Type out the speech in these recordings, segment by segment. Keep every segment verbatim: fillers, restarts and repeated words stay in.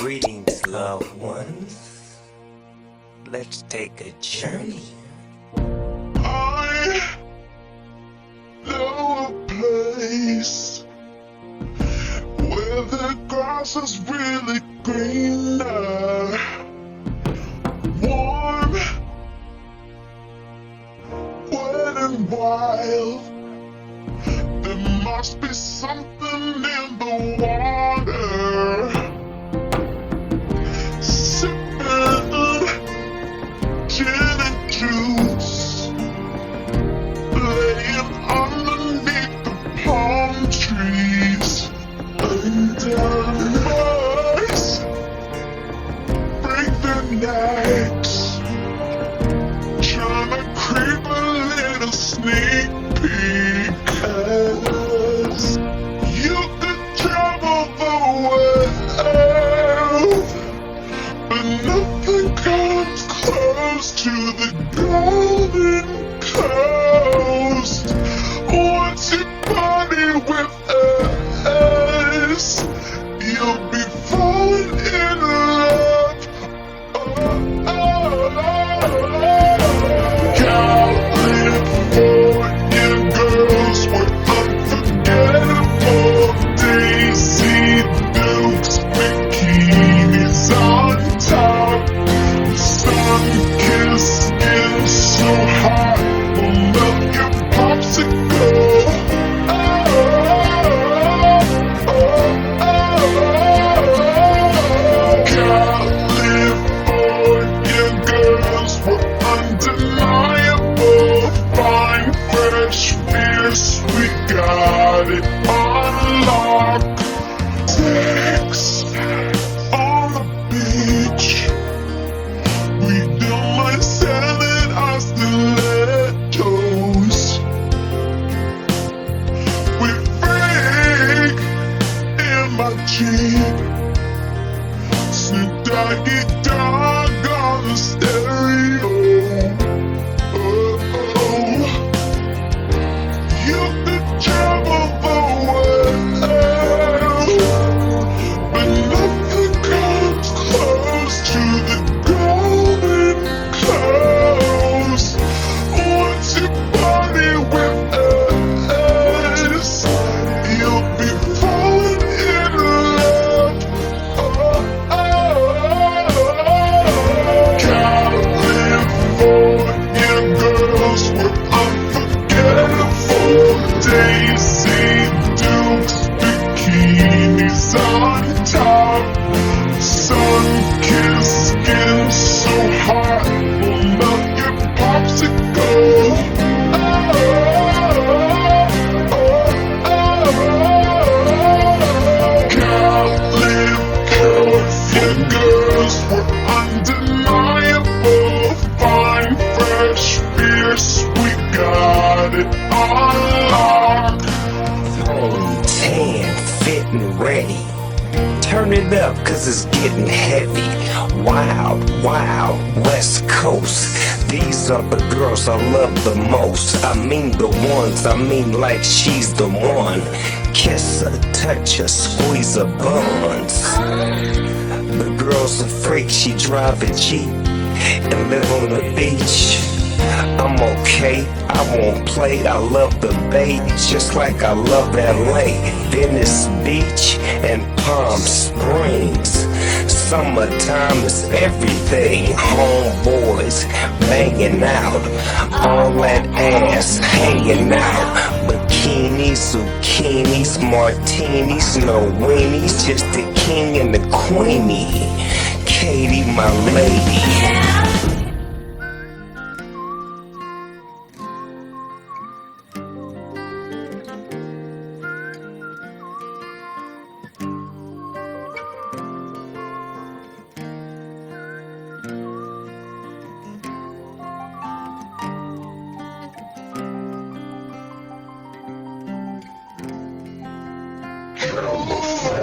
Greetings, loved ones. Let's take a journey. I know a place where the grass is really greener, warm, wet and wild. There must be something in the water. Sipping gin and juice, laying underneath the palm trees. Under boys break their necks, trying to creep a little sneak peek. 'Cause you could travel the world, but nothing comes close to the Golden Coast. Once you party with us, you'll be falling in love. Oh, oh, oh. California girls were unforgettable. Daisy Dukes, bikinis on top, sun-kissed skin so hot will melt your popsicle. Oh, oh, oh, oh. California girls were undeniable. Fine, fresh, fierce, we got it on lock. Sex on the beach, we don't mind selling our stilettos. We freak in my Jeep, Snoop Doggy Dogg on the stereo. Oh, oh. You could travel the world, but nothing comes close to the Golden Coast. Once you party with us, you'll be falling in love. Oh, oh, oh. California girls were unforgettable. Daisy Dukes, bikinis on top, sun-kissed skin so hot will melt your popsicle. Oh, oh, oh, oh. California girls were undeniable. Fine, fresh, fierce, we got it on lock. On tan, fit and ready. Turn it up, cause it's getting heavy. Wild, wild, West Coast. These are the girls I love the most. I mean the ones, I mean like she's the one. Kiss her, touch her, squeeze her buns. The girl's a freak, she drive a Jeep and live on the beach. I'm okay, I won't play, I love the Bay, just like I love L A, Venice Beach, and Palm Springs. Summertime is everything, homeboys banging out, all that ass hanging out. Bikinis, zucchinis, martinis, no weenies, just the king and the queenie. Katie, my lady.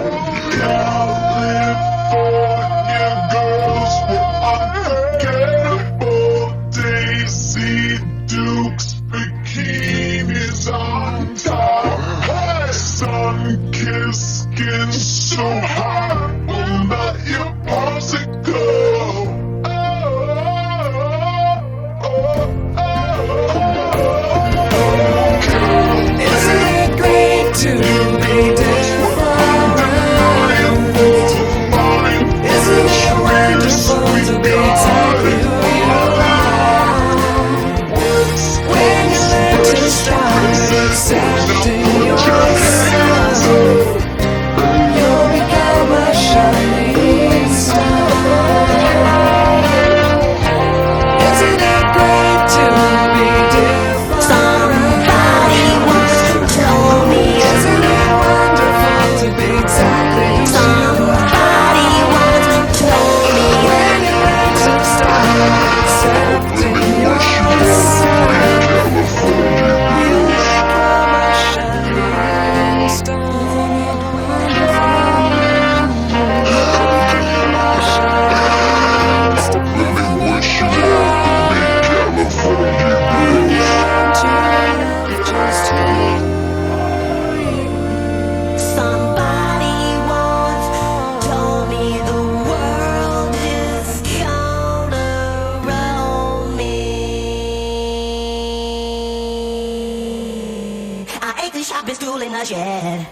California girls were unforgettable. stool in the shed.